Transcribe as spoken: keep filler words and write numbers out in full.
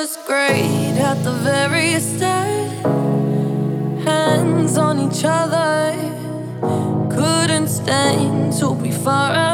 was great at the very start. Hands on each other, couldn't stand to be far